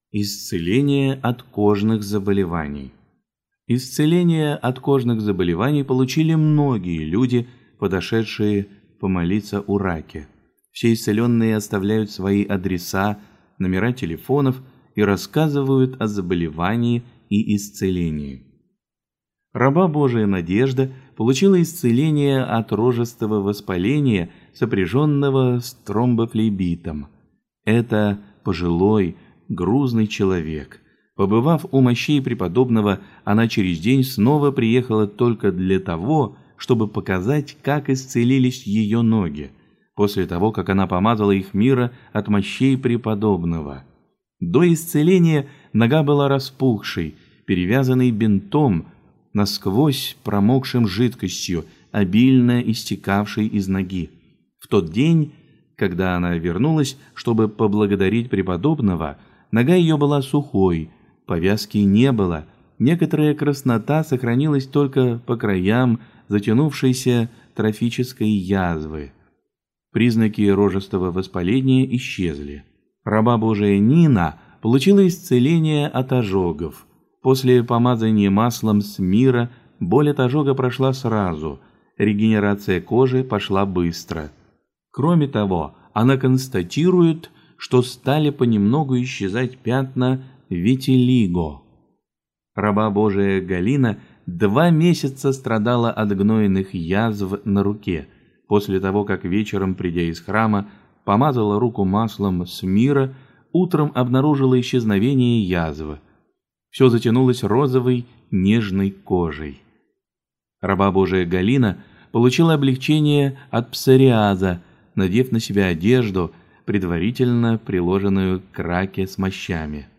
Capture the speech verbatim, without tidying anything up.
Исцеление от кожных заболеваний. Исцеление от кожных заболеваний получили многие люди, подошедшие помолиться у Раки. Все исцеленные оставляют свои адреса, номера телефонов и рассказывают о заболевании и исцелении. Раба Божия Надежда получила исцеление от рожистого воспаления, сопряженного с тромбофлебитом. Это пожилой, грузный человек. Побывав у мощей преподобного, она через день снова приехала только для того, чтобы показать, как исцелились ее ноги, после того, как она помазала их мира от мощей преподобного. До исцеления нога была распухшей, перевязанной бинтом, насквозь промокшим жидкостью, обильно истекавшей из ноги. В тот день, когда она вернулась, чтобы поблагодарить преподобного, нога ее была сухой, повязки не было, некоторая краснота сохранилась только по краям затянувшейся трофической язвы. Признаки рожистого воспаления исчезли. Раба Божия Нина получила исцеление от ожогов. После помазания маслом с мира боль от ожога прошла сразу, регенерация кожи пошла быстро. Кроме того, она констатирует, что стали понемногу исчезать пятна витилиго. Раба Божия Галина два месяца страдала от гнойных язв на руке, после того, как вечером, придя из храма, помазала руку маслом с мира, утром обнаружила исчезновение язвы. Все затянулось розовой, нежной кожей. Раба Божия Галина получила облегчение от псориаза, надев на себя одежду, предварительно приложенную к раке с мощами.